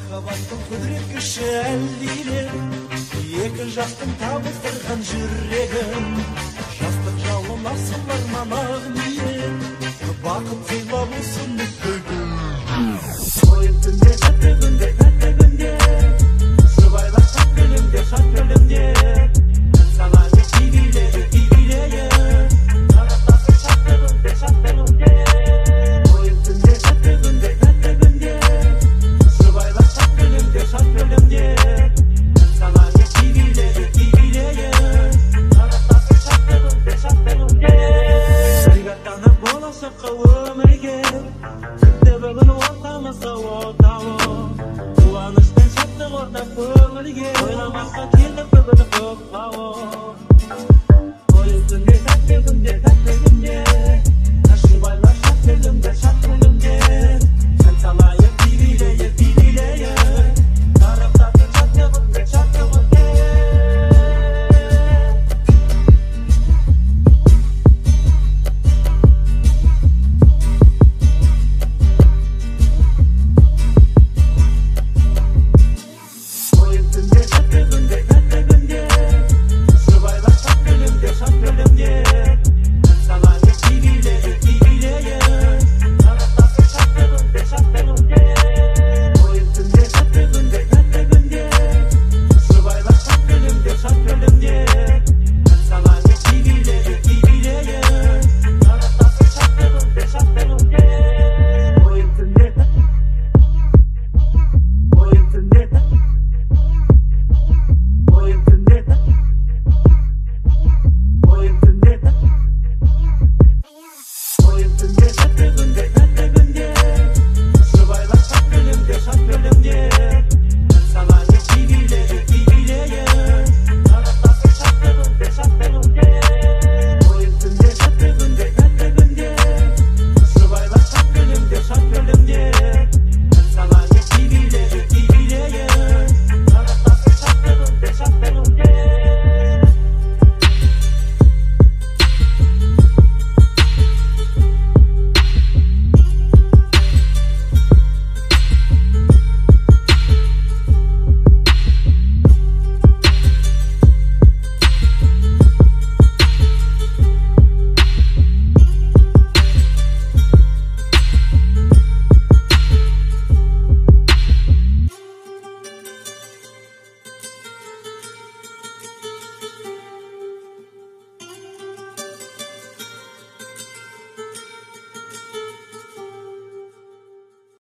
махаббаттың құдірет күші әлдилеп, екі жақтың табыстырған жүрегін, жастық жалын асылар манағы ниет, бақыт сыйлап осы мүддеге. Ойып түнде тәтті күнде, тәтті күнде, жұбайлар шат күлімде, шат күлімде, саған не кибилеге, кибилеге, қарақтасы шатты күнде, шатты күнде. Ойып түнде тәтті күнде, тәтті күнде, жұбайлар шат күлімде, шат күлімде, саған не кибилеге, кибилеге, қарақтасы шатты күнде, шатты күнде. Сыйғаттанып болашаққа өмірге, бүгін ортамызда отауы, қуаныш пен шаттық ортақ көңілге, ойламаққа келдік бүгін көкбауы. Ойып түнде тәтті күнде, тәтті күнде, жұбайлар шат күлімде, шат күлімде,